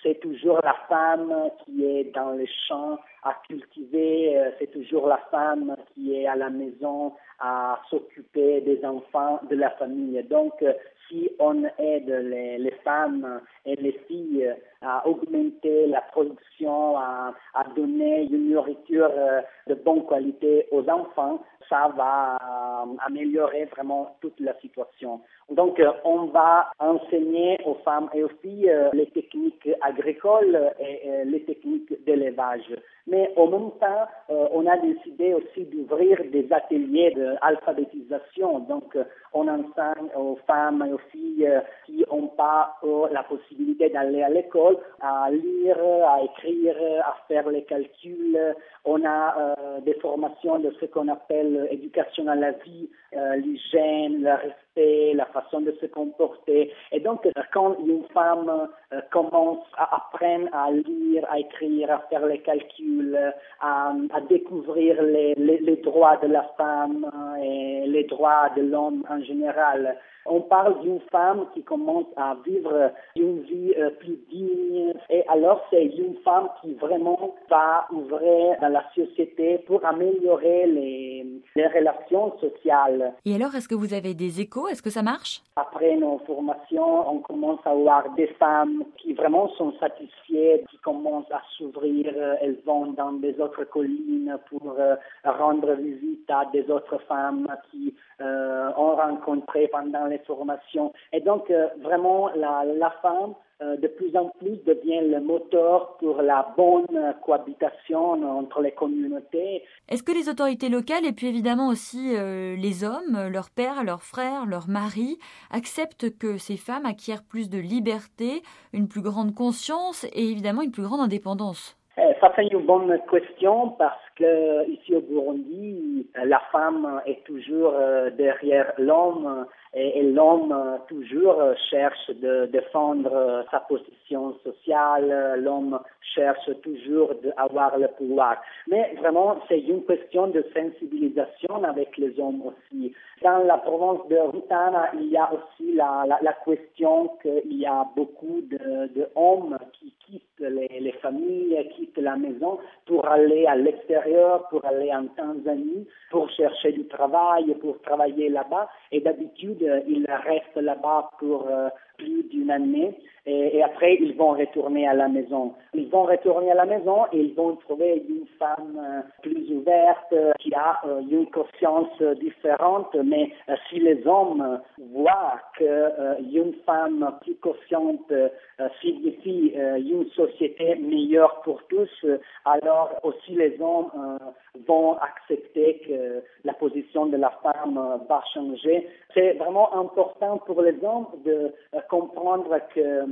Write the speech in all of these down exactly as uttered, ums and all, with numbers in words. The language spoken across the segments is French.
c'est toujours la femme qui est dans les champs à cultiver, c'est toujours la femme qui est à la maison à s'occuper des enfants, de la famille. Donc, si on aide les, les femmes et les filles à augmenter la production, à, à donner une nourriture de bonne qualité aux enfants, ça va améliorer vraiment toute la situation. Donc, on va enseigner aux femmes et aux filles les techniques agricoles et les techniques d'élevage. Mais en même temps, on a décidé aussi d'ouvrir des ateliers d'alphabétisation. Donc, on enseigne aux femmes et aux filles qui n'ont pas la possibilité d'aller à l'école à lire, à écrire, à faire les calculs. On a euh, des formations de ce qu'on appelle éducation à la vie, euh, l'hygiène, le respect, la façon de se comporter. Et donc, quand une femme euh, commence à apprendre à lire, à écrire, à faire les calculs, à, à découvrir les, les, les droits de la femme et les droits de l'homme en général, on parle d'une femme qui commence à vivre une vie euh, plus digne. Et alors, c'est une femme qui vraiment va ouvrir dans la société pour améliorer les, les relations sociales. Et alors, est-ce que vous avez des échos? Est-ce que ça marche? Après nos formations, on commence à voir des femmes qui vraiment sont satisfaites, qui commencent à s'ouvrir. Elles vont dans des autres collines pour euh, rendre visite à des autres femmes qui euh, ont rencontré pendant les formations. Et donc, euh, vraiment, la, la femme, euh, de plus en plus, devient le moteur pour la bonne cohabitation entre les communautés. Est-ce que les autorités locales et puis évidemment aussi euh, les hommes, leurs pères, leurs frères, leurs maris, acceptent que ces femmes acquièrent plus de liberté, une plus grande conscience et évidemment une plus grande indépendance? Ça, c'est une bonne question parce que ici au Burundi, la femme est toujours derrière l'homme et, et l'homme toujours cherche de défendre sa position sociale, l'homme cherche toujours d'avoir le pouvoir. Mais vraiment, c'est une question de sensibilisation avec les hommes aussi. Dans la province de Rutana, il y a aussi la, la, la question qu'il y a beaucoup de, de hommes qui quittent les, les familles, quittent la maison pour aller à l'extérieur, pour aller en Tanzanie, pour chercher du travail, pour travailler là-bas. Et d'habitude, ils restent là-bas pour euh, plus d'une année et, et après, ils vont retourner à la maison. Ils vont retourner à la maison et ils vont trouver une femme euh, plus ouverte, euh, qui a euh, une conscience euh, différente. Mais euh, si les hommes voient qu'une euh, femme plus consciente euh, signifie euh, une société meilleure pour tous, euh, alors aussi les hommes euh, vont accepter que la position de la femme euh, va changer. C'est vraiment important pour les hommes de euh, comprendre que euh,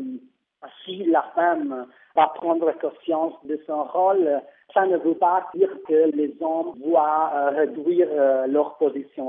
si la femme va prendre conscience de son rôle, ça ne veut pas dire que les hommes doivent euh, réduire euh, leur position.